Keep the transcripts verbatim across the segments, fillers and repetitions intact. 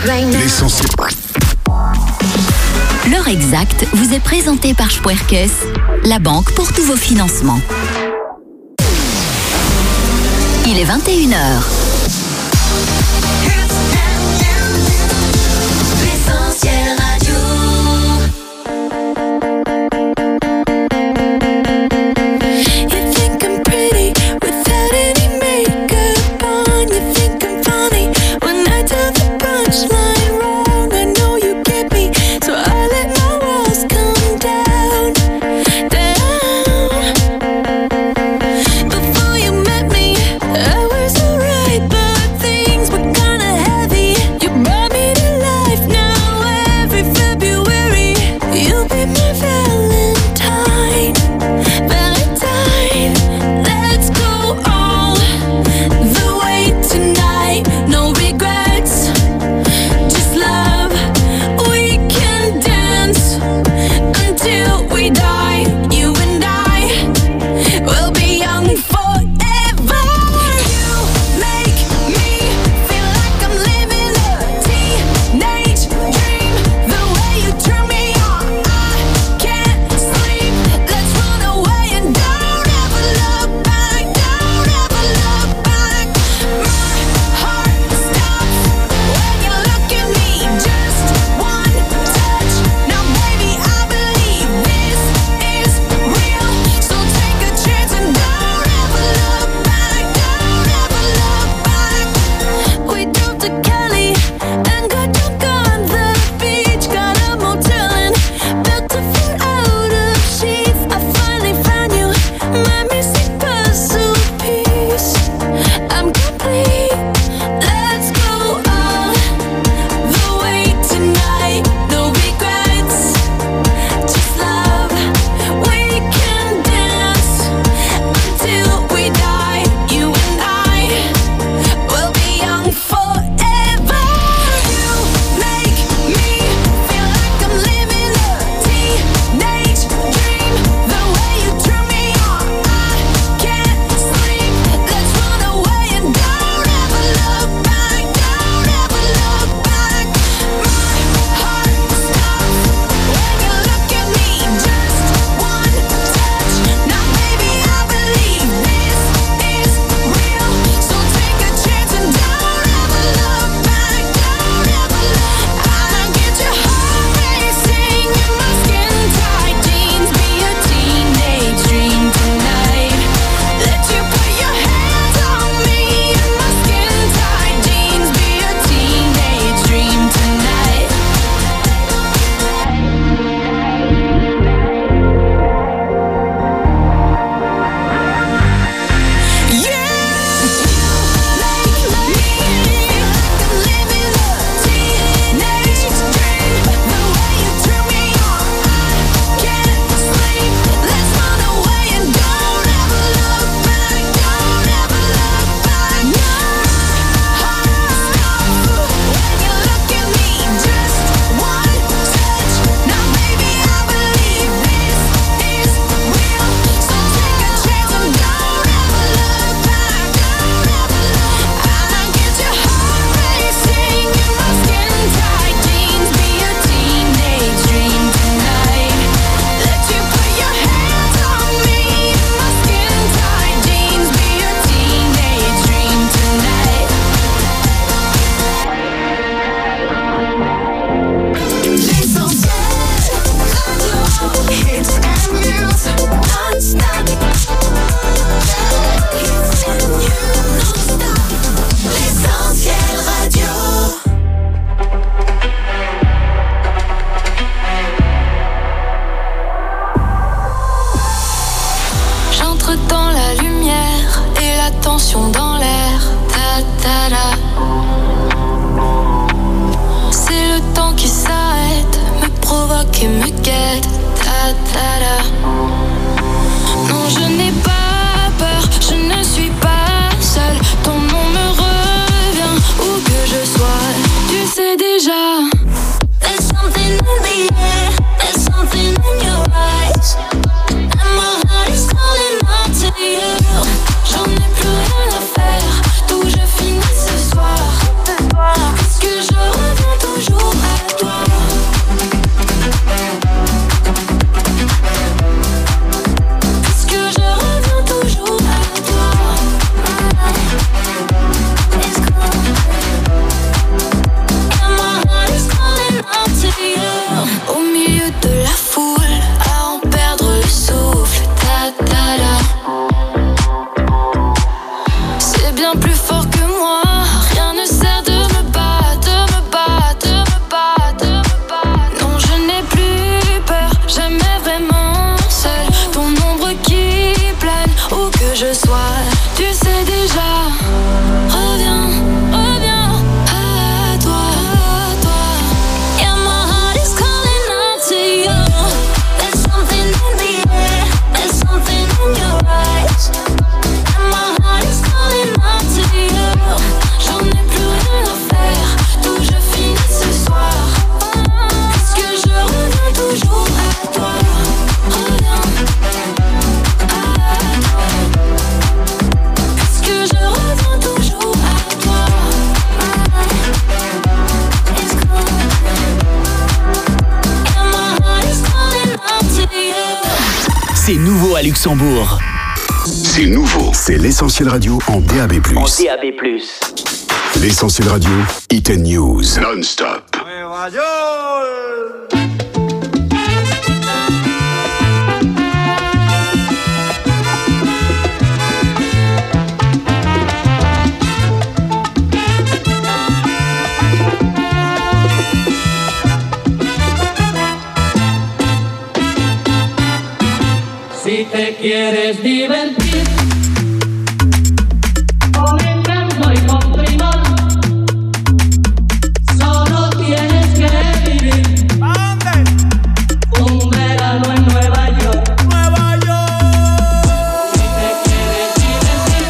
L'essentiel. L'heure exacte vous est présentée par Spuerkes, la banque pour tous vos financements. Il est vingt et une heures. L'essentiel radio. You think I'm pretty without any makeup on. You think I'm funny when I tell the punchline wrong. I know you get me, so I let my walls come down, down. Before you met me, I was alright. C'est nouveau à Luxembourg. C'est nouveau. C'est l'Essentiel Radio en D A B plus. En D A B plus. L'Essentiel Radio, Hit and News. Non-stop. Si te quieres divertir con encanto y con primor, solo tienes que vivir. ¿A dónde? Un verano en Nueva York. Nueva York. Si te quieres divertir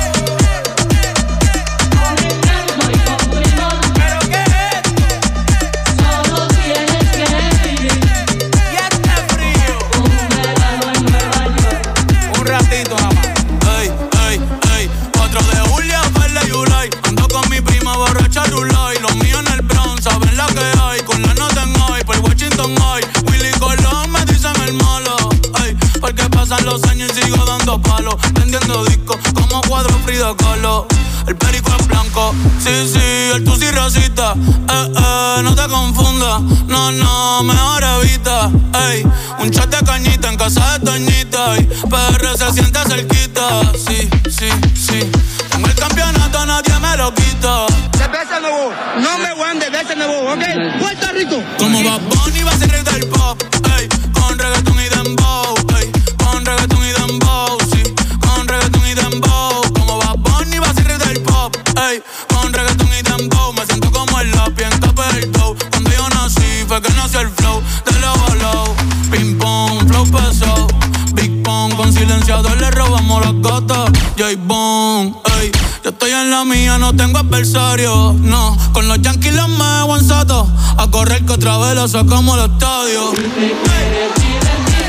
con encanto y con primor, ¿pero qué es? Solo tienes que vivir. Y este frío. Un verano en Nueva York. Un ratito nada más. Ey, ey, ey. cuatro de julio, Verde y Ulay. Ando con mi prima borracha Rulay. Los míos en el Bronx, saben la que hay. Con la nota en hoy, por Washington hoy. Willy Colón me dicen el malo. Ey, porque pasan los años y sigo dando palos. Vendiendo discos como cuadro Frida Kahlo. El perico es blanco, sí, sí, el tusi rosita. Eh, eh, no te confundas, no, no, mejor evita. Ey, un chat de cañita en casa de Toñita. Y P R se siente cerquita, sí, sí, sí. Tengo el campeonato, nadie me lo quita. Cerveza nuevo, no me voy de cerveza nuevo, ¿ok? Puerto Rico. Como Bad Bunny va a ser rey del pop, ey, con reggaeton y dembow, ey, con reggaeton y dembow, sí, con reggaeton y dembow. Como Bad Bunny va a ser rey del pop, ey, con reggaeton y dembow. Me siento como el lápiz en capa del dough. Cuando yo nací fue que nació el flow de low a low. Ping pong, flow pesado, Big Pong, con silenciador le robamos las gatas. J-Bone, ey, yo estoy en la mía, no tengo adversario, no. Con los Yankees los me aguanzato, a correr que otra vez la sacamos al estadio. Si te quieres divertir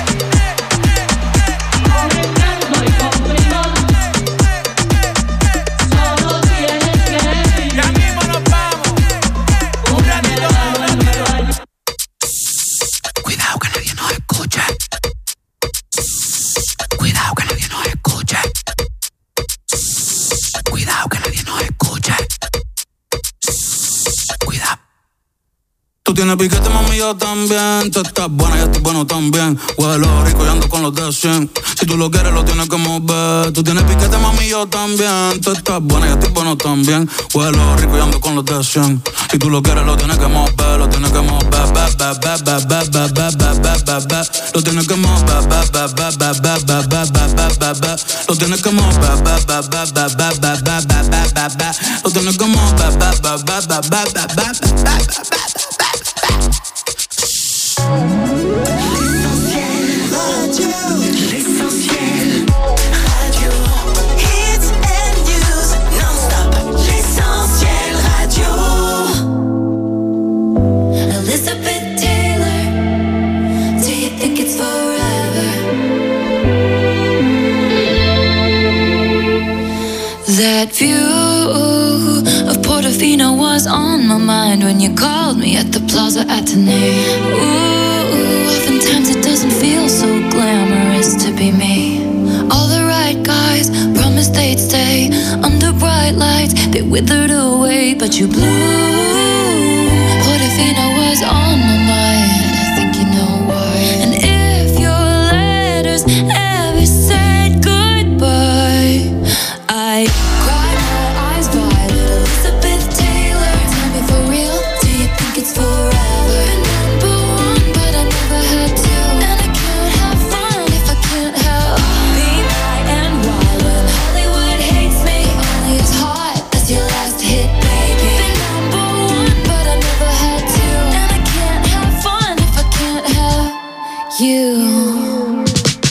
con encanto y con primor, solo tienes que vivir. Ya mismo nos vamos. Un verano en Nueva York. Cuidado que nadie nos escuche. Cuidado que nadie nos escuche. Cuidado que nadie nos escuche. Cuidado. Tú tienes piquete, mami, yo también. Tú estás buena, yo estoy bueno también. Huelo rico y ando con los de cien. Si tú lo quieres, lo tienes que mover. Tú tienes piquete, mami, yo también. Tú estás buena, yo estoy bueno también. Huelo rico y ando con los de cien. Si tú lo quieres, lo tienes que mover. Lo tienes que mover. Ba, ba, ba, ba, ba, ba, ba, ba, ba, ba, ba. Lo tienes que mover. Ba, ba, ba, ba, ba, ba, ba, ba, ba, ba, ba. Lo tienes que mover. Ba, ba, ba, ba, ba, ba, ba, ba, ba, ba, ba. Lo tienes que mover. Ba, ba, ba, ba, ba, ba, ba, ba, ba, ba. L'essentiel radio. Hits and news non-stop. L'essentiel radio. Elizabeth Taylor, do you think it's forever? That view of Portofino was on my mind when you called me at the Plaza Athénée. Ooh, oftentimes it doesn't feel so glamorous to be me. All the right guys promised they'd stay under bright lights. They withered away, but you blew. Portofino was on my mind. I think you know why. And if your letters ever said goodbye, I cried my eyes violet. Elizabeth Taylor, tell me for real, do you think it's forever? Been number one, but I never had to. And I can't have fun if I can't have being high and wild when Hollywood hates me. Only as hot as your last hit, baby. Been number one, but I never had to. And I can't have fun if I can't have you.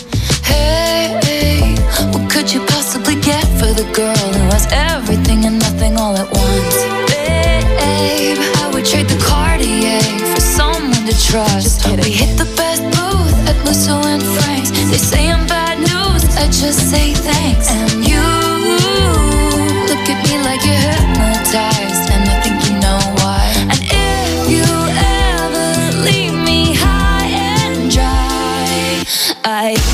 Hey, what could you possibly get for the girl who has everything and nothing all at once? Babe, I would trade the Cartier for someone to trust. But we hit the best booth at Musso and Frank's. They say I'm bad news, I just say thanks. And you look at me like you're hypnotized, and I think you know why. And if you ever leave me high and dry, I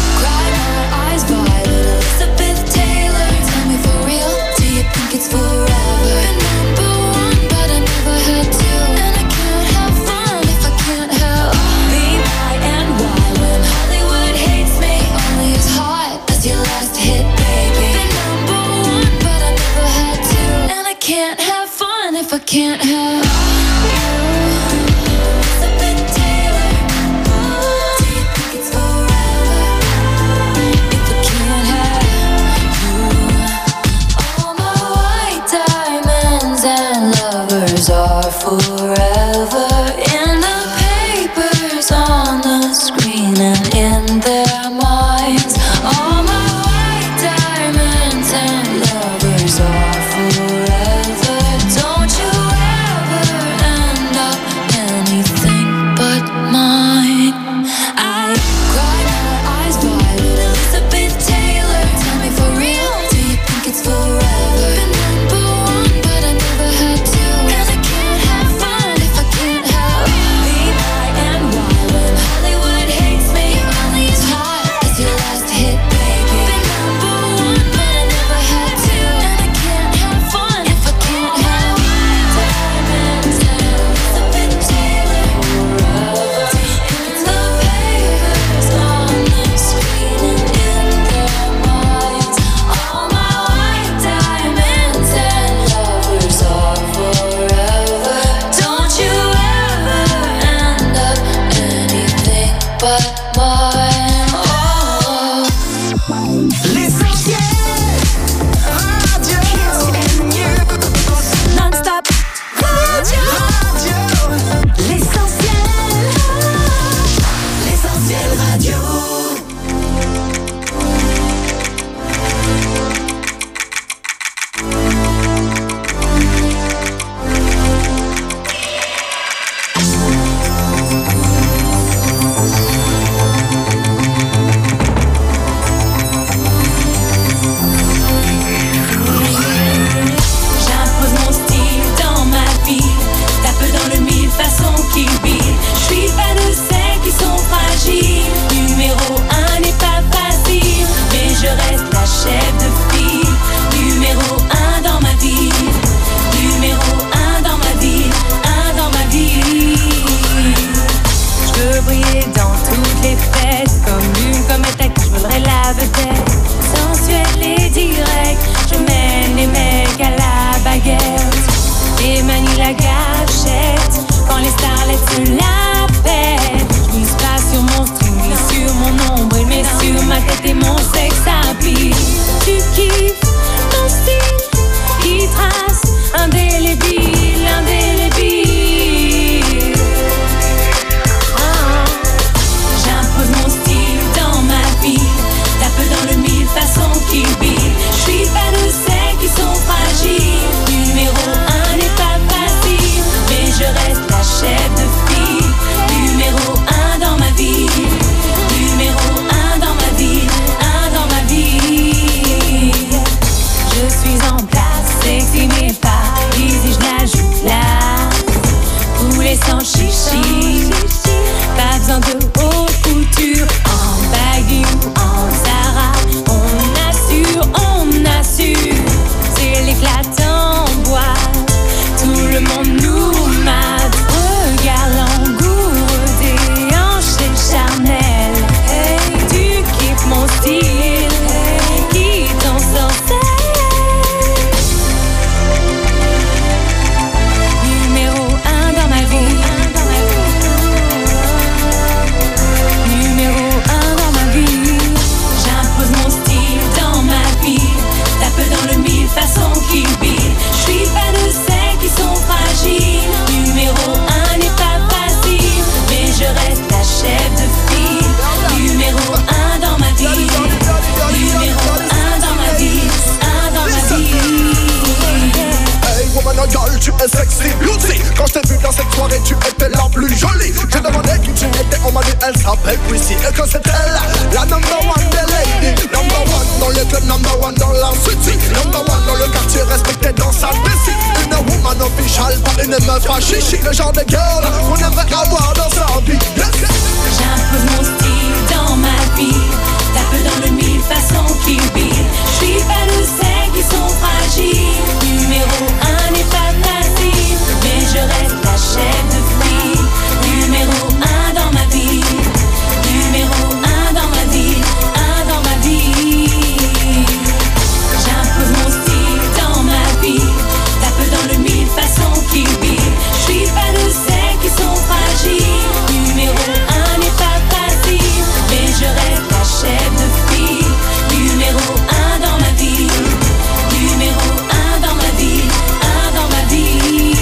soirée tu étais la plus jolie. J'ai demandé qui tu étais, on m'a dit elle s'appelle Chrissy. Et que c'était elle, la number one des ladies. Number one dans le club, number one dans la city. Number one dans le quartier, respecté dans sa spécie. Une woman official, pas une meuf à chichi. Le genre de girl qu'on aimerait avoir dans sa vie. J'impose mon style dans ma vie. Tape dans le mille façons qui vivent. J'suis pas de celles qui sont fragiles. Numéro un n'est pas facile, mais je reste la chef de file. Numéro un dans ma vie. Numéro un dans ma vie. Un dans ma vie. J'impose mon style dans ma vie. Tape dans le mille façons qui vivent. J'suis pas de celles qui sont fragiles. Numéro un n'est pas facile, mais je reste la chef de file. Numéro un dans ma vie. Numéro un dans ma vie. Un dans ma vie.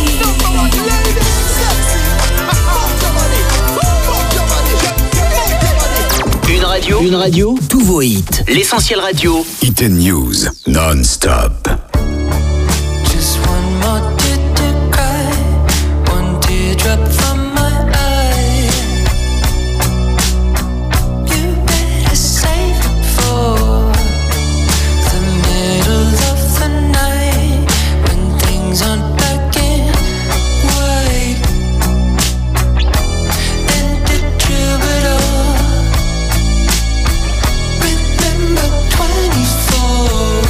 Une radio, une radio, tous vos hits. L'Essentiel Radio. Hit and News, non-stop. Just one more tear to cry, one teardrop from my eye. You better save it for the middle of the night when things aren't black and white. And the troubadour, remember twenty-four.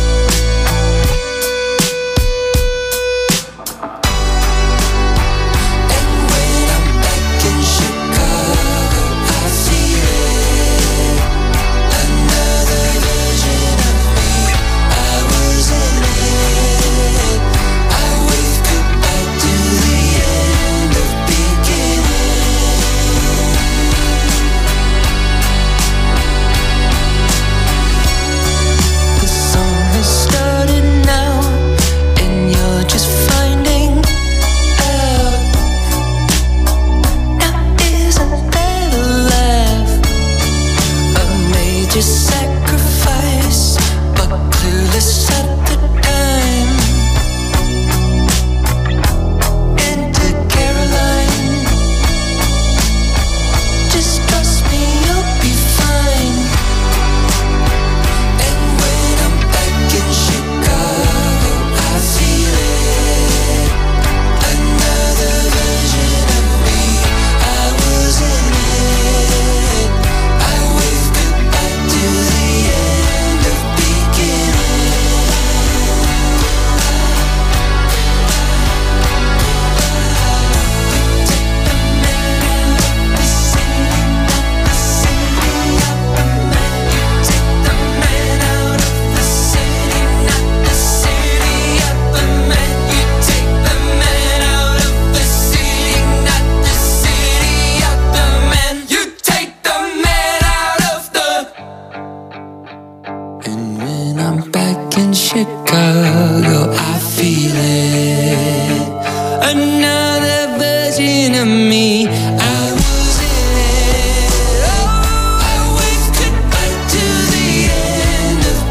Chicago, I feel it. Another version of me. I was in it. Oh, I waved goodbye to the end of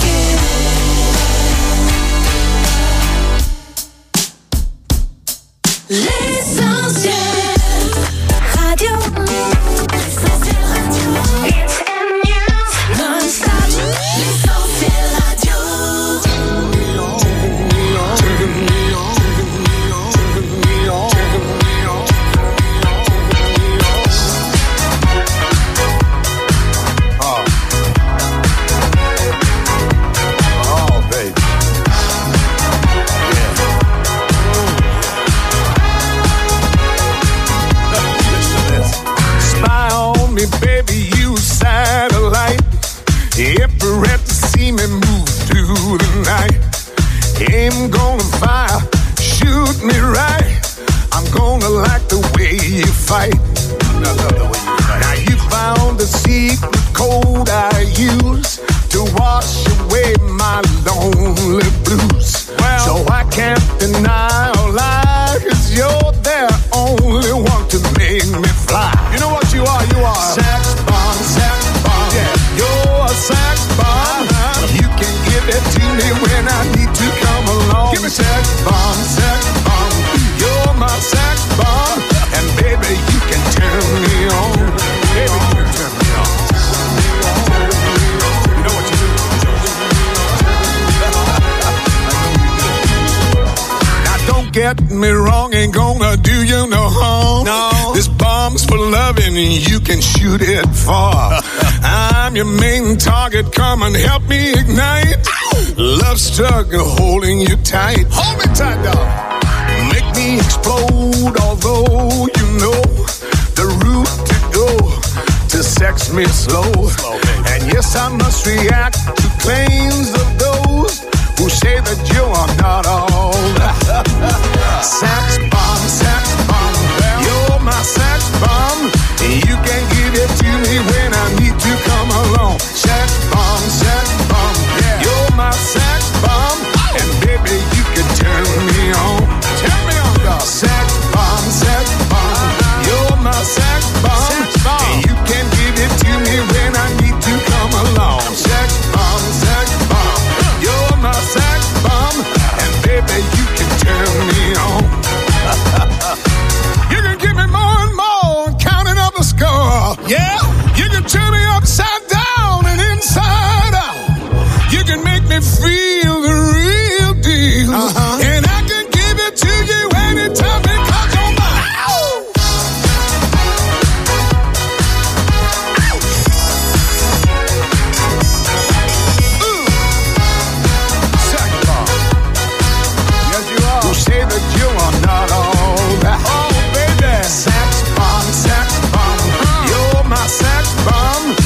beginning. L'essentiel radio. L'essentiel radio. It's in news. Non-stop. L'essentiel radio. Baby, you satellite. Ever have to see me move through the night. Aim gonna fire, shoot me right. I'm gonna like the way you fight. I love the way you fight. Now you found the secret code I use to wash away my lonely blues. Well, so I can't deny or lie, 'cause you're the only one to make me fly. You know what you are? You are sex bomb, sex bomb. Yeah, you're a sex bomb. Uh-huh. You can give it to me when I need to come along. Give me sex bomb, sex bomb. You're my sex bomb. get me wrong, ain't gonna do you no harm. No. This bomb's for loving, you can shoot it far. I'm your main target, come and help me ignite. Love struggle holding you tight. Hold me tight, dog. Make me explode, although you know the route to go to sex me slow. And yes, I must react to claims of those who say that you are not all. Sex bomb, sex bomb, you're my sex bomb. You can give it to me when I need to come along. Sex bomb, sex bomb, you're my sex bomb. And baby, you can turn me on. Turn me on, dog. Sex bomb, sex bomb, you're my sex bomb. You can give it to me when I need to come along. Sex bomb, sex bomb, you're my sex bomb. And baby, you can turn me on. You can give me more and more, counting up the score. Yeah, you can turn me upside down and inside out. You can make me feel the real deal. Uh-huh. And I can give it to you anytime because you're mine. Ooh. Sex bomb. Yes, you are. Who say that you are not all that? Oh, baby. Sex bomb, sex bomb. Uh. You're my sex bomb.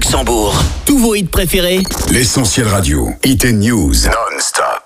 Luxembourg. Tous vos hits préférés. L'Essentiel Radio. Hit and News. Non-stop.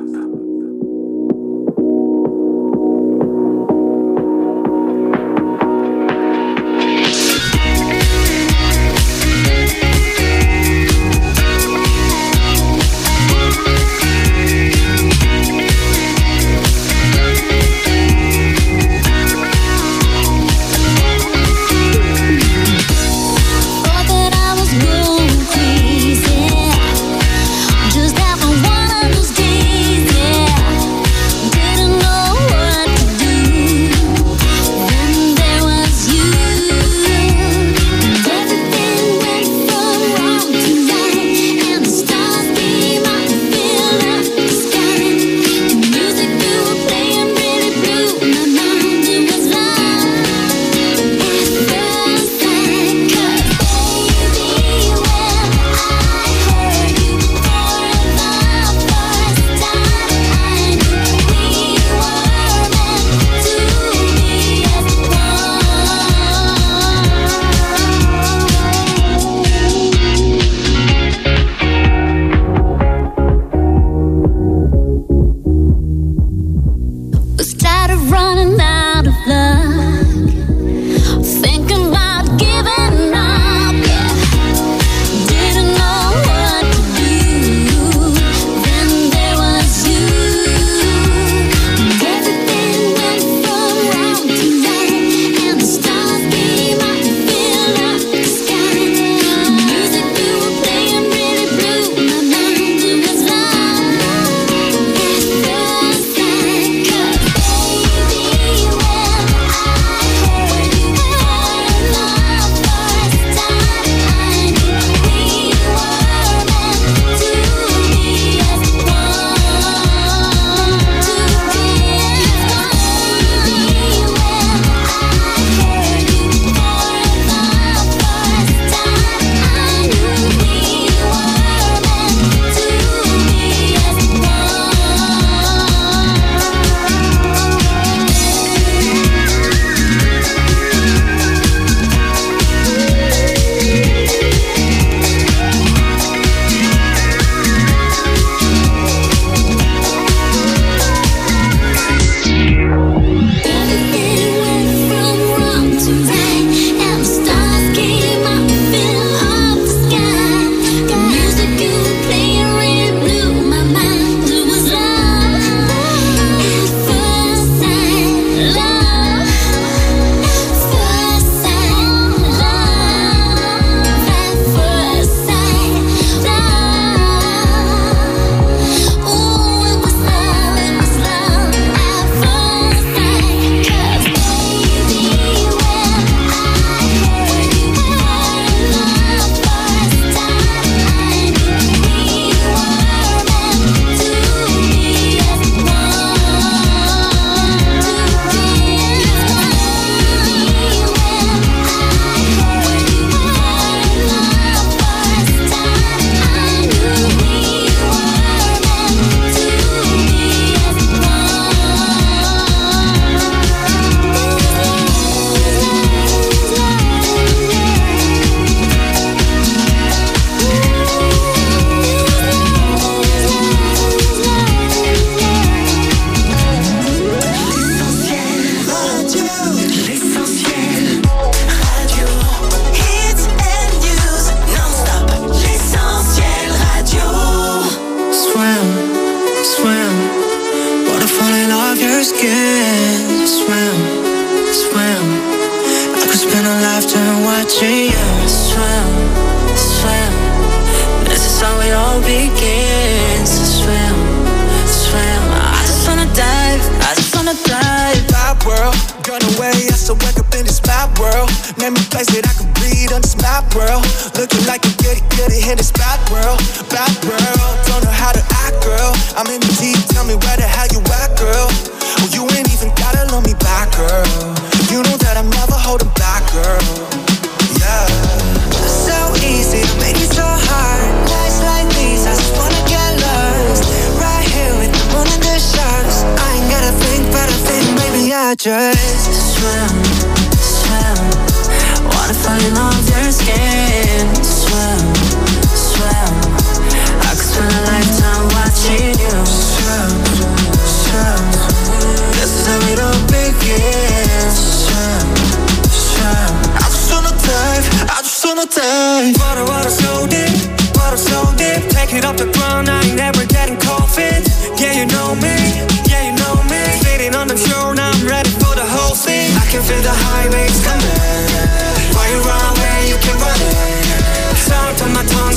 Just swim, swim. Wanna fall in love with your skin. Swim,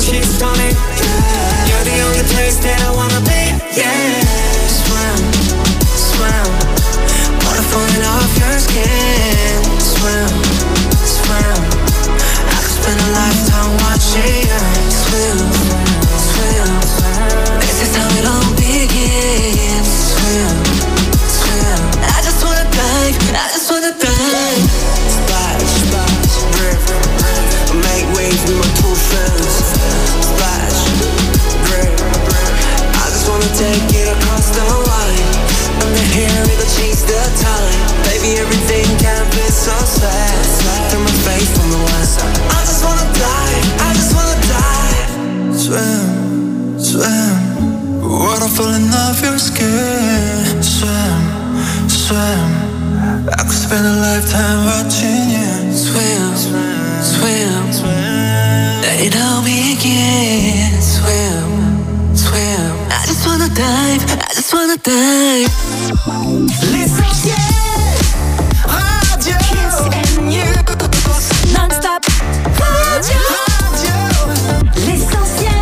she's stunning. Yeah. You're the only place that I wanna be. Yeah. Swim, swim, water falling off your skin. Swim, swim, I could spend a lifetime watching you swim, swim. This is how it all begins. Swim, swim. I just wanna dive, I just wanna dive. Splash, splash, rip, rip. Make waves with my two fins. Splash, rip, rip. I just wanna take it across the line. Under here, it'll change the time. Baby, everything can be so sad. Turn my face from the west. I just wanna dive, I just wanna dive. Swim, swim. Water falling off your skin. Swim, swim. I could spend a lifetime watching you swim, swim, swim. Let it all begin. Swim, swim. I just wanna dive, I just wanna dive. L'essentiel Radio Kiss and News Non-stop Radio Radio L'essentiel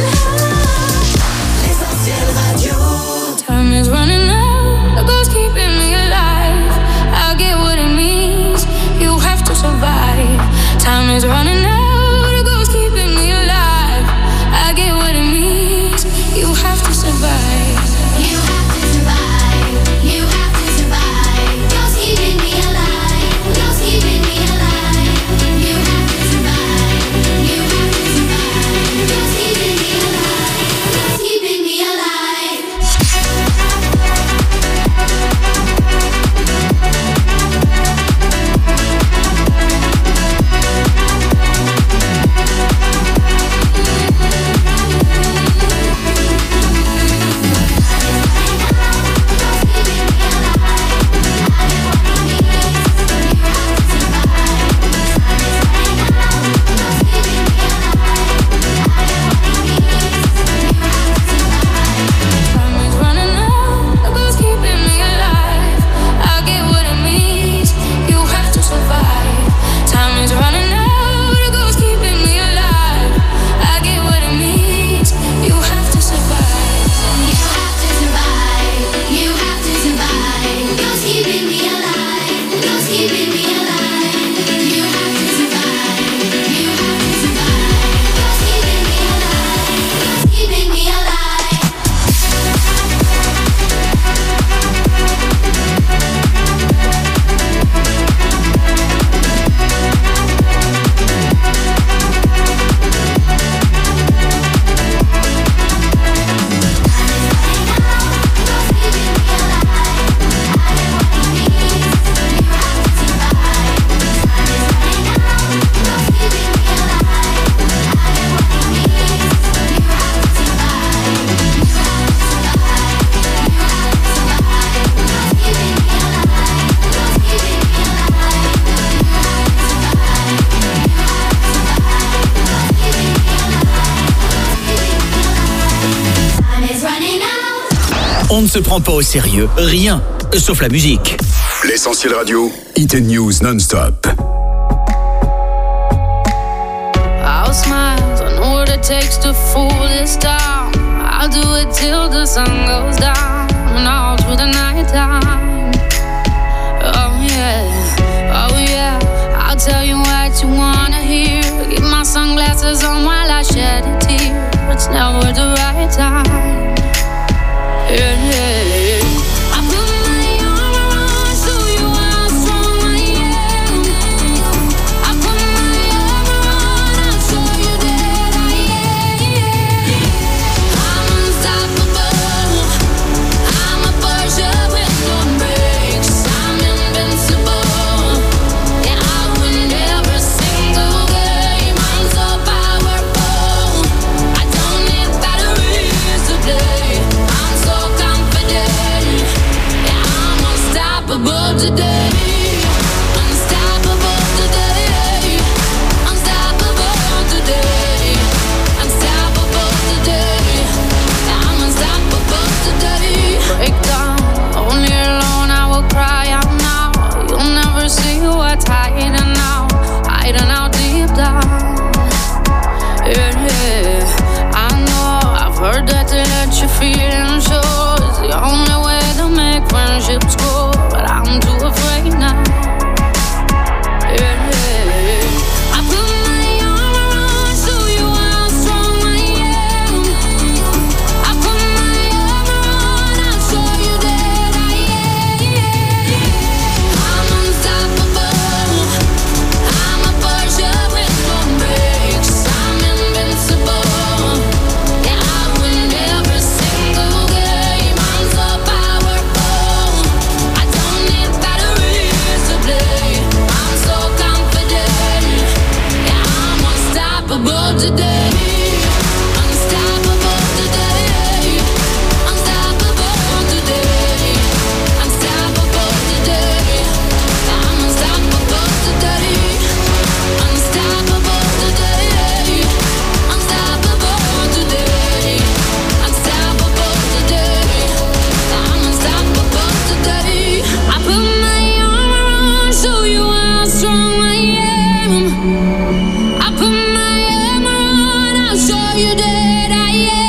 L'essentiel Radio. Time is running out, the ghost keeping me alive. I get what it means, you have to survive. Time is running out, the ghost keeping me alive. I get what it means, you have to survive. You have to survive. You have to survive. Ghost keeping me alive. Ghost keeping me alive. You have to survive. You have to survive. Ghost keeping me alive. Ghost keeping me alive. Time is running out, the ghost keeping me alive. I get what it means, you have to survive. Time is running out, the ghost keeping me alive. I get what it means, you have to survive. You have to survive. You have to survive. Ghost keeping me alive. Ghost keeping me alive. You have to survive. You have to survive. Ghost keeping me alive. Ghost keeping me alive. Time is running out. On ne se prend pas au sérieux, rien, sauf la musique. L'essentiel radio, Hit and News non-stop. I'll smile, I know what it takes to fool this town. I'll do it till the sun goes down and all through the night time. Oh yeah, oh yeah, I'll tell you what you wanna hear. Keep my sunglasses on while I shed a tear. It's never the right time. Yeah, yeah. I put my arm around so you how strong I am. I put my arm around, I'll show you that I am. I'm unstoppable. I'm a Porsche with no brakes. I'm invincible. Yeah, I win every single game. I'm so powerful. I don't need batteries. what you're feeling, sure, is the only way to make friendships grow. But I'm too afraid now. Yeah, I put my arm around, show you how strong I am. I put my arm around, I'll show you that I am. I'm unstoppable. I'm a Porsche with no brakes. I'm invincible. Yeah, I win every single game. I'm so powerful. I don't need batteries to play. I'm so confident. Yeah, I'm unstoppable today. Unstoppable today. Unstoppable today. Unstoppable today. I'm unstoppable today. Unstoppable today. Unstoppable today. Unstoppable today. I'm unstoppable today. I put my arm around, show you how strong I am. I put my arm around, I'll show you that I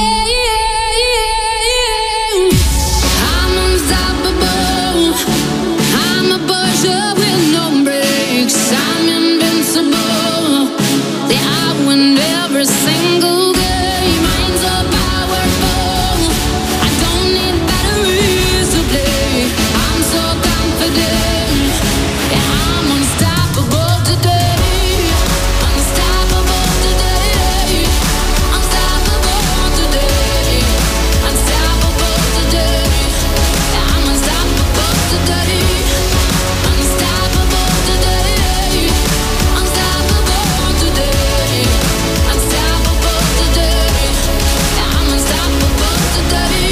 am. I'm unstoppable. I'm a Porsche with no brakes. I'm invincible. Yeah, I win every single game. I'm so powerful. I don't need batteries to play. I'm so confident. Yeah, I'm unstoppable today. Unstoppable today. Unstoppable today. Unstoppable today. Yeah, I'm unstoppable today. Unstoppable today. Unstoppable today. Unstoppable today. Yeah, I'm unstoppable today.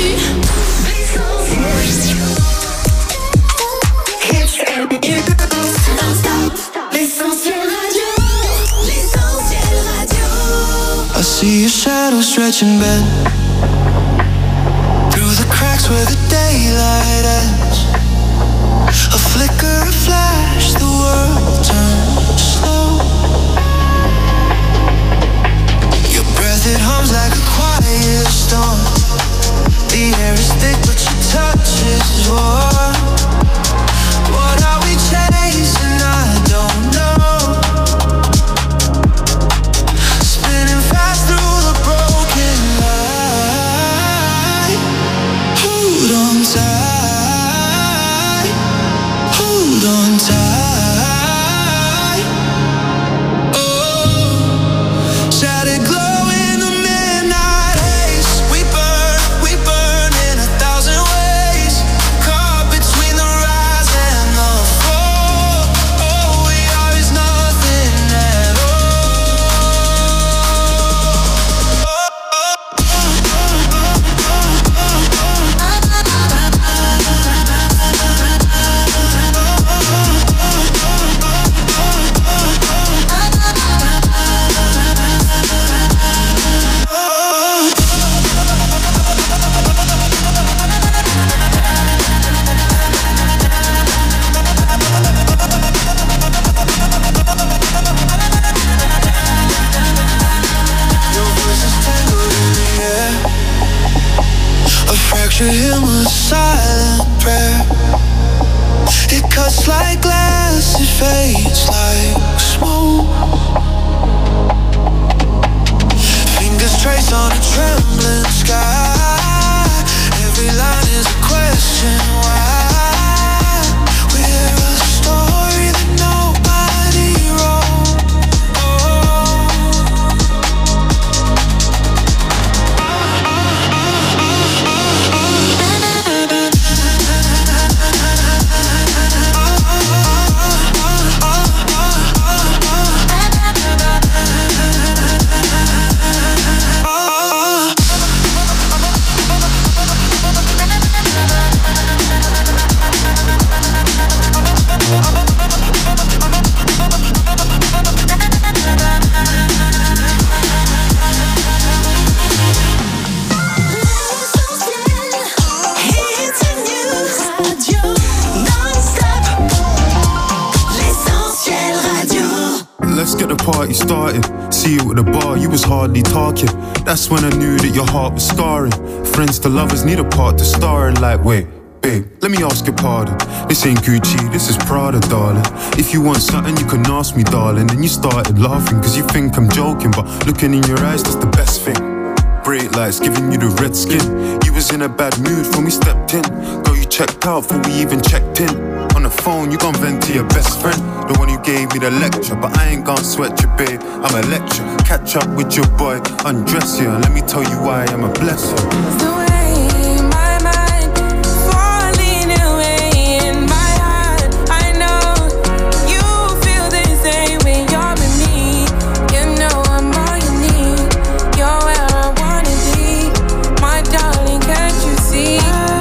L'essentiel radio. L'essentiel radio. I see your shadow stretching bent through the cracks where the daylight ends. A flicker, a flash, the world turns slow. Your breath, it hums like a quiet storm. The air is thick but your touch is warm. What are we chasing? I don't know. Spinning fast through the broken light. Hold on tight. Hold on tight. Oh, shattered glow in the midnight haze. We burn, we burn in a thousand ways. Caught between the rise and the fall. All we are is nothing at Your voice is tangled in the air. A fractured hymn, a silent prayer. It cuts like glass, it fades like smoke. Fingers trace on a trembling sky. Every line is a question why. We're a story that nobody wrote. party started. See you at the bar, you was hardly talking. That's when I knew that your heart was scarring. Friends to lovers need a part to star in. Like, wait, babe, let me ask your pardon. This ain't Gucci, this is Prada, darling. If you want something, you can ask me, darling. Then you started laughing, cause you think I'm joking. But looking in your eyes, that's the best thing. Bright lights giving you the red skin. You was in a bad mood when we stepped in. Girl, you checked out before we even checked in. On the phone, you gon' vent to your best friend, the one who gave me the lecture. But I ain't gon' sweat you, babe, I'm a lecture. Catch up with your boy, undress you, and let me tell you why I'm a blessing. The way my mind falling away in my heart, I know you feel the same when you're with me. You know I'm all you need. You're where I wanna be, my darling. Can't you see?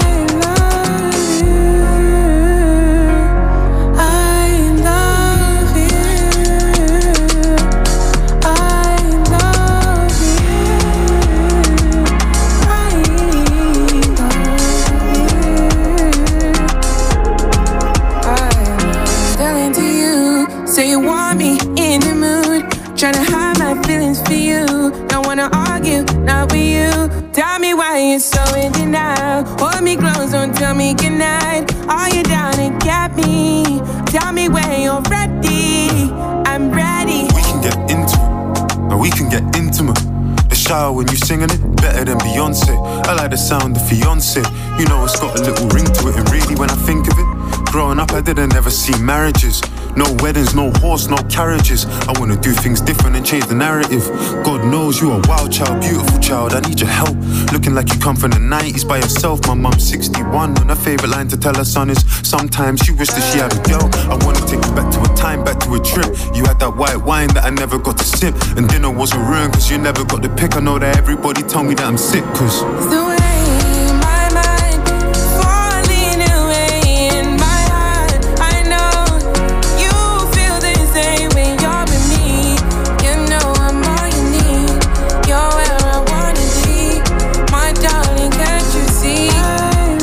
Tryna hide my feelings for you. Don't wanna argue, not with you. Tell me why you're so in denial. Hold me close, don't tell me goodnight. Are you down to get me? Tell me when you're ready. I'm ready. We can get into it, or we can get intimate. The shower when you singing it, better than Beyonce. I like the sound of fiance. You know it's got a little ring to it. And really when I think of it, growing up I didn't ever see marriages. No weddings, no horse, no carriages. I wanna do things different and change the narrative. God knows you a wild child, beautiful child. I need your help. Looking like you come from the nineties by yourself. My mum's sixty-one and her favourite line to tell her son is sometimes she wished that she had a girl. I wanna take you back to a time, back to a trip. You had that white wine that I never got to sip. And dinner wasn't ruined cause you never got the pick. I know that everybody tell me that I'm sick cause the way my mind falling away in my heart, I know you feel the same when you're with me. You know I'm all you need. You're where I wanna be, my darling. Can't you see? I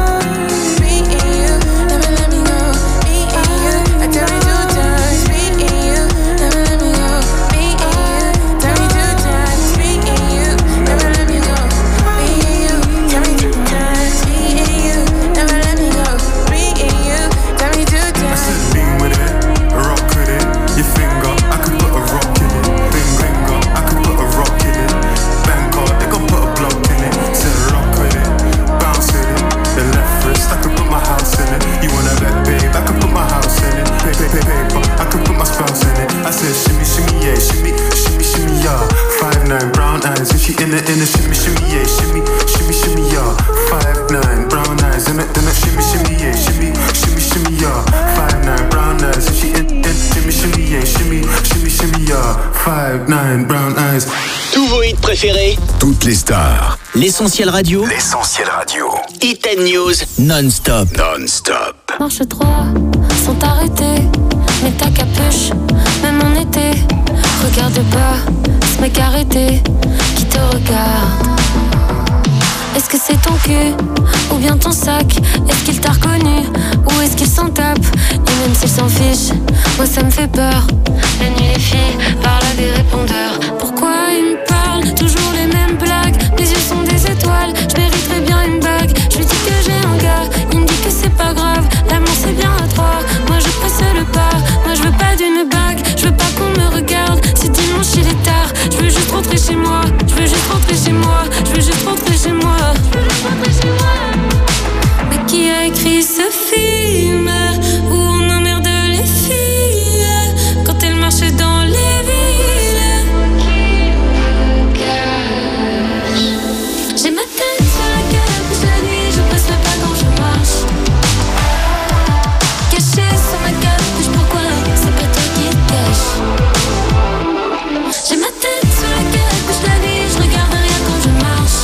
love me and you, never let me go. Me and you, I tell me two times. Me and you, never let me go. Me and you, tell me two times. Me and you, never let me go. Me and you, tell me two times. Me and you, never let me go. Me and you, tell me two times. I said lean with it, rock with it. Your finger, I could put a rock in it. Bing finger, I could put a rock in it. Bang card, they gon' put a block in it. Said rock with it, bounce with it. The left wrist, I could put my house in it. You wanna bet, babe, I could put my house in it. Pay, pay, pay, paper, I could put my spouse in it. I said shimmy, shimmy, yeah, shimmy, shimmy, shimmy, yeah. Five nine, brown eyes, and she in it, in it, shimmy, shimmy, yeah, shimmy, shimmy, shimmy, yeah. Five nine, brown eyes, in it, in it, shimmy, shimmy, yeah, shimmy, shimmy, shimmy, yeah. Five nine, brown eyes, and she in it, shimmy, shimmy, yeah, shimmy, shimmy, shimmy, yeah. Five nine, brown eyes. Tous vos hits préférés, Toutes les stars. l'essentiel radio, L'essentiel radio. Hit and News, non-stop. Non-stop. Marche droit, sans t'arrêter. Mets ta capuche, même en été. Regarde pas, ce mec arrêté qui te regarde. Est-ce que c'est ton cul ou bien ton sac? Est-ce qu'il t'a reconnu ou est-ce qu'il s'en tape? Et même s'il s'en fiche, moi ça me fait peur. La nuit les filles parlent à des répondeurs. Pourquoi ils me parlent toujours les mêmes blagues? Mes yeux sont des étoiles, je mériterais bien une bague. Je lui dis que j'ai un gars, il me dit que c'est pas grave. L'amour c'est bien à trois, moi je passe le pas. Moi je veux pas d'une bague, je veux pas qu'on me regarde. C'est dimanche il est tard, je veux juste rentrer chez moi. Je veux juste rentrer chez moi, je veux juste rentrer chez moi. Je veux juste rentrer chez moi. Mais qui a écrit ce film où on emmerde les filles quand elles marchent dans les villes? J'ai ma tête sur la capuche la nuit, je passe le pas quand je marche. Caché sur ma capuche, pourquoi c'est pas toi qui te cache? J'ai ma tête sur la capuche la nuit, je regarde rien quand je marche.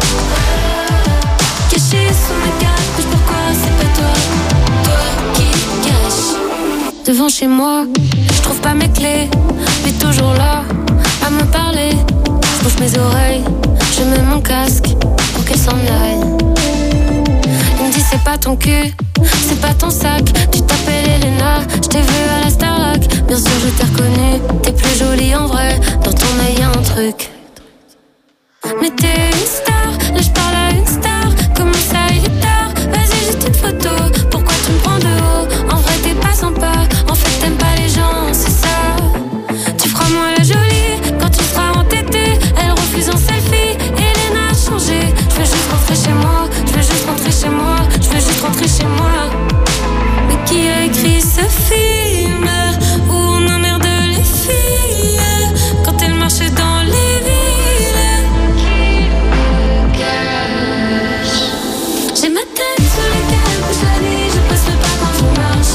Caché sur ma capuche, pourquoi c'est pas toi, toi qui te cache? Devant chez moi, je trouve pas mes clés, mais toujours là, à me parler. Je bouge mes oreilles, je mets mon casque pour qu'elle s'en aille. Il me dit c'est pas ton cul, c'est pas ton sac. Tu t'appelles Elena, je t'ai vu à la Starac. Bien sûr je t'ai reconnu, t'es plus jolie en vrai. Dans ton œil y'a un truc. Mais t'es une star, là je parle à une star. Comment ça il est tard, vas-y juste une photo. Pourquoi tu me prends de haut, en vrai t'es pas sympa. En fait t'aimes pas les gens, c'est ça. Tu feras moi la jolie, quand tu seras entêtée. Elle refuse un selfie, Elena a changé. Je veux juste rentrer chez moi, je veux juste rentrer chez moi. Je veux juste rentrer chez moi. Mais qui a écrit ce film où on emmerde les filles quand elles marchent dans les villes? J'ai ma tête sur le calme, je la nuit, je passe le pas quand je marche.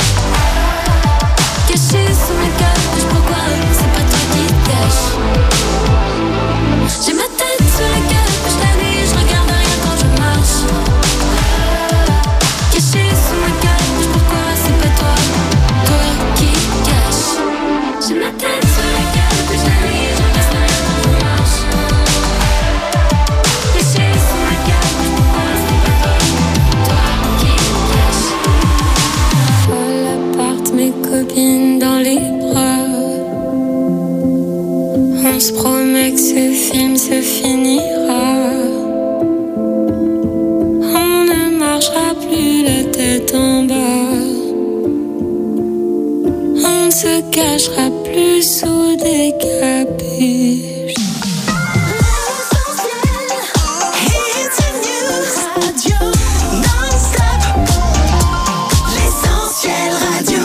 Cachée sous mes capuches, pourquoi c'est pas toi qui te cache? J'ai ma tête sur le calme, je la nuit, je regarde rien quand je marche. Cachée sous mes capuches, pourquoi c'est pas toi, toi qui te cache? J'ai ma tête sur le calme, je la nuit, je regarde rien quand je marche. Cachée sous mes capuches, pourquoi c'est pas toi, toi qui te cache? À l'appart, mes copines dans les bras. On se promet que ce film se finira. On ne marchera plus la tête en bas. On ne se cachera plus sous des capuches. L'essentiel radio.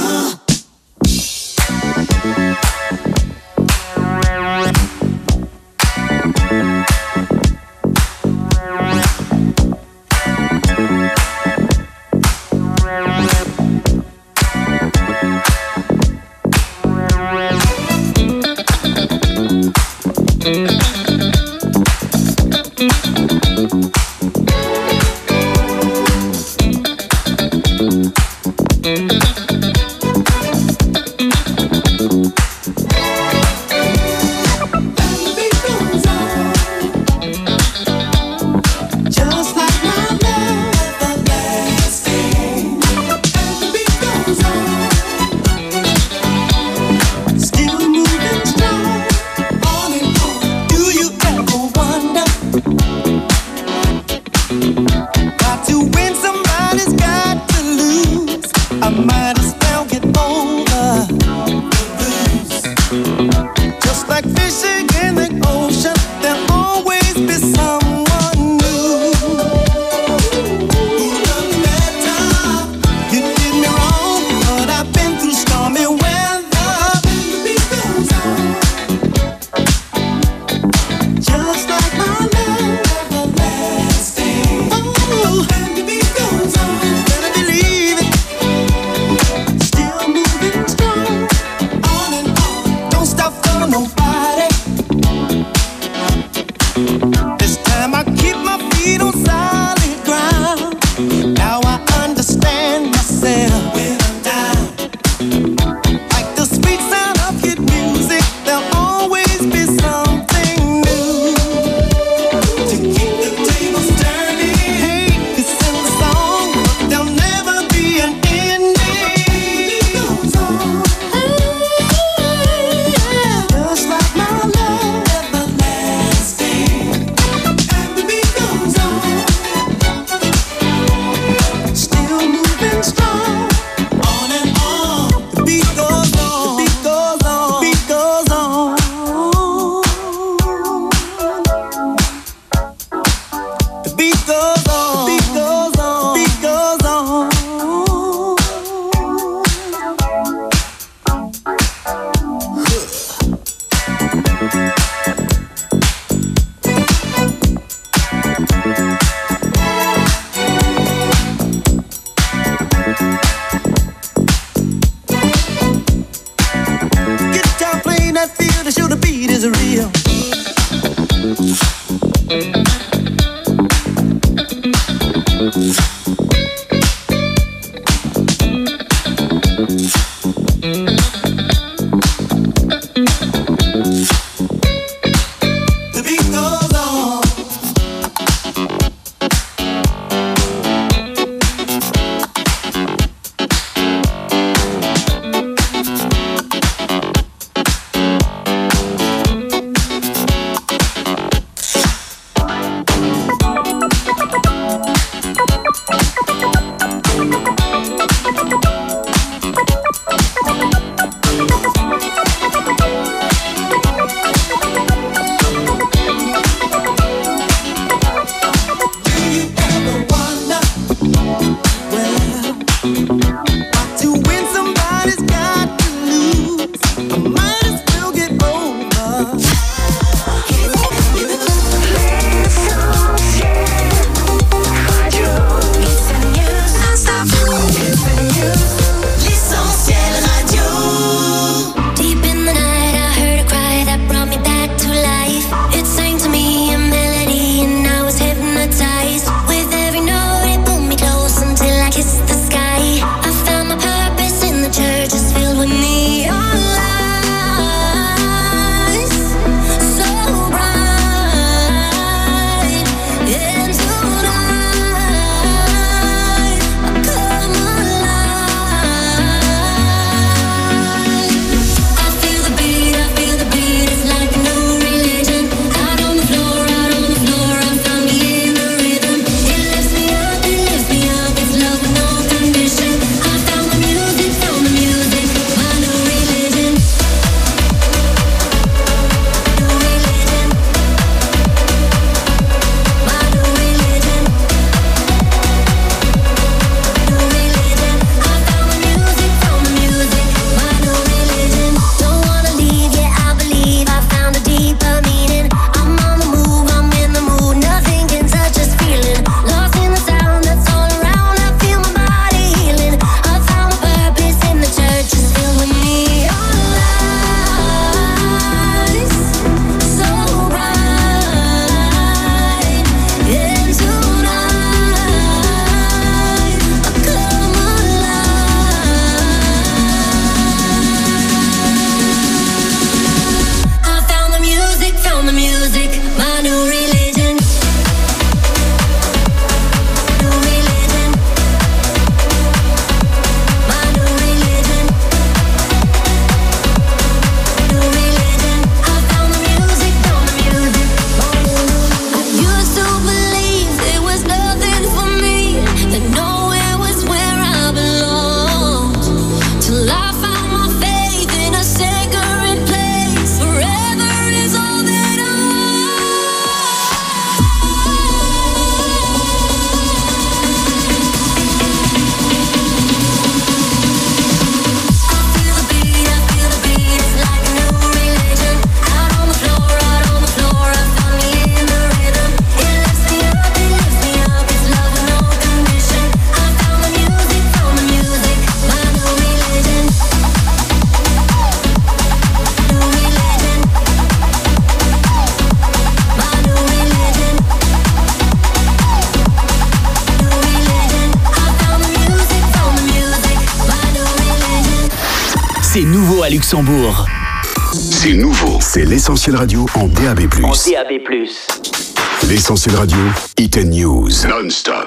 C'est nouveau à Luxembourg. C'est nouveau. C'est l'Essentiel Radio en D A B plus. En D A B plus. L'Essentiel Radio, Hit and News. Non-stop.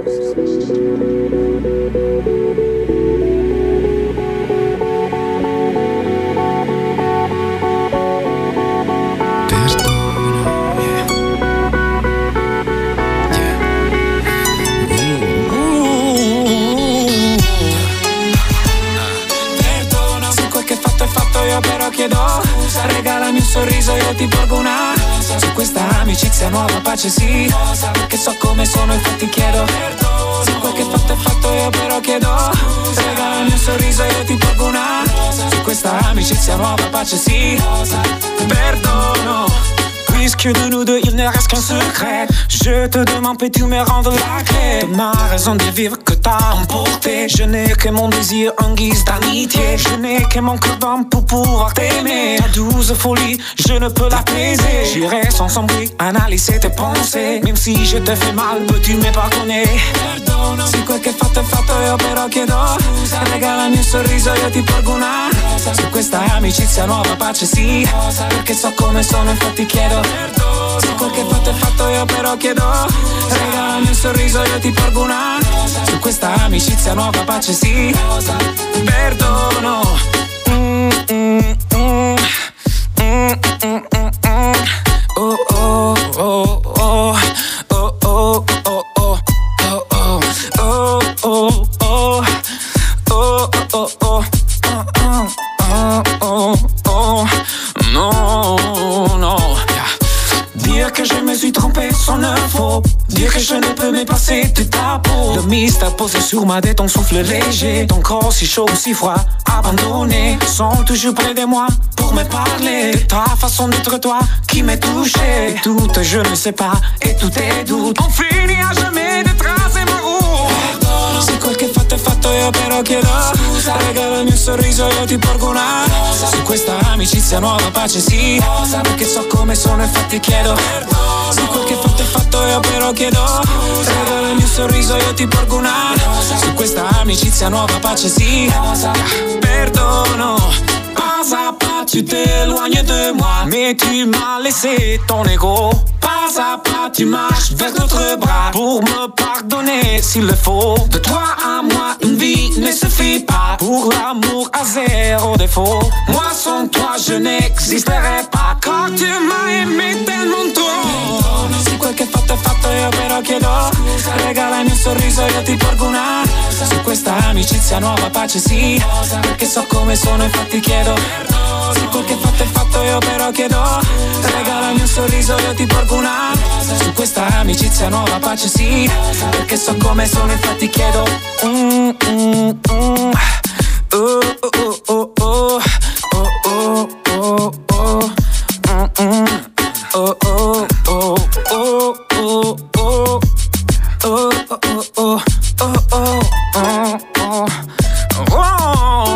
Però chiedo scusa, regalami un sorriso, io ti porgo una rosa. Su questa amicizia nuova pace sì rosa, perché so come sono, infatti chiedo perdono. Se quel che fatto è fatto, io però chiedo scusa, regalami un sorriso, io ti porgo una rosa. Su questa amicizia nuova pace sì rosa, perdono. Puisque de nous deux il ne reste qu'un secret, je te demande peux-tu me rendre la clé de ma raison de vivre que t'as emporté. Je n'ai que mon désir en guise d'amitié, je n'ai que mon cœur d'homme pour pouvoir t'aimer. Ta douce folie, je ne peux l'apaiser. J'irai sans sombrer, analyser tes pensées. Même si je te fais mal, peux-tu me pardonner? Perdono. Se quel che fatto è fatto, io però chiedo scusa, regalami un sorriso, io ti porgo una rosa. Su questa amicizia nuova pace sì rosa, perché so come sono, infatti chiedo perdono. Se quel che fatto è fatto, io però chiedo scusa, regalami un sorriso, io ti porgo una rosa. Su questa amicizia nuova pace sì rosa, perdono. mm, mm, mm, mm, mm, mm. Oh oh oh oh oh oh oh oh oh oh oh oh oh oh oh oh oh oh non non. Dire que je me suis trompé, c'en est faux. Dire que je ne peux me passer de ta peau. Le mystère posé sur ma tête, ton souffle léger. Ton corps si chaud ou si froid, abandonné. Sont toujours près de moi pour me parler de ta façon d'être, toi qui m'est touché. Et tout, je ne sais pas, et tout est doute. On finit à jamais de tracer ma route. Se quel che fatto è fatto, io però chiedo scusa, regalami un sorriso, io ti porgo una rosa. Su questa amicizia nuova pace sì rosa, perché so come sono, infatti chiedo perdono. Se quel che fatto è fatto, io però chiedo scusa, regalami un sorriso, io ti porgo una rosa. Su questa amicizia nuova pace sì rosa, perdono. Pas à pas tu t'éloignes de moi, mais tu m'as laissé ton ego. Pas à pas tu marches vers d'autres bras pour me pardonner s'il le faut. De toi à moi une vie ne suffit pas, pour l'amour à zéro défaut. Moi sans toi je n'existerai pas, car tu m'as aimé tellement trop. Se quel che fatto è fatto, io però chiedo scusa, regalami un sorriso, io ti porgo una rosa. Su questa amicizia nuova pace sì rosa, perché so come sono, infatti chiedo perdono. Se quel che fatto è fatto, io però chiedo scusa, regalami un sorriso, io ti porgo una rosa. Su questa amicizia nuova pace sì rosa, perché so come sono, infatti chiedo mm, mm, mm. Oh, oh, oh, oh, oh, oh, oh, oh, mm, mm. Oh, oh, oh, oh, oh, oh, oh, oh, oh, oh, oh, oh, oh,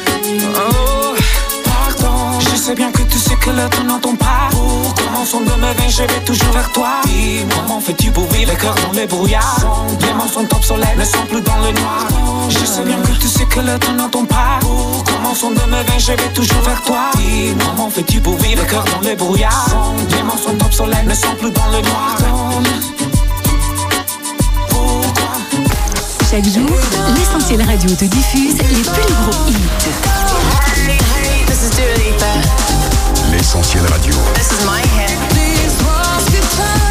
oh. Pardon, je sais bien que tu sais que le temps n'entend pas. Pour commençons de me venger, je vais toujours vers toi. Dis-moi, comment fais-tu pour vivre le cœur dans le brouillard? Les mots sont obsolètes, ne sont plus dans le noir. Je sais bien que tu sais que le temps n'entend pas. Pour commençons de me venger, je vais toujours vers toi. Dis-moi, comment fais-tu pour vivre le cœur dans le brouillard? Les mots sont obsolètes, ne sont plus dans le noir. Chaque jour, l'Essentiel Radio te diffuse les plus gros hits. This is Dua Lipa. L'Essentiel Radio. This is my hit. These walls could turn.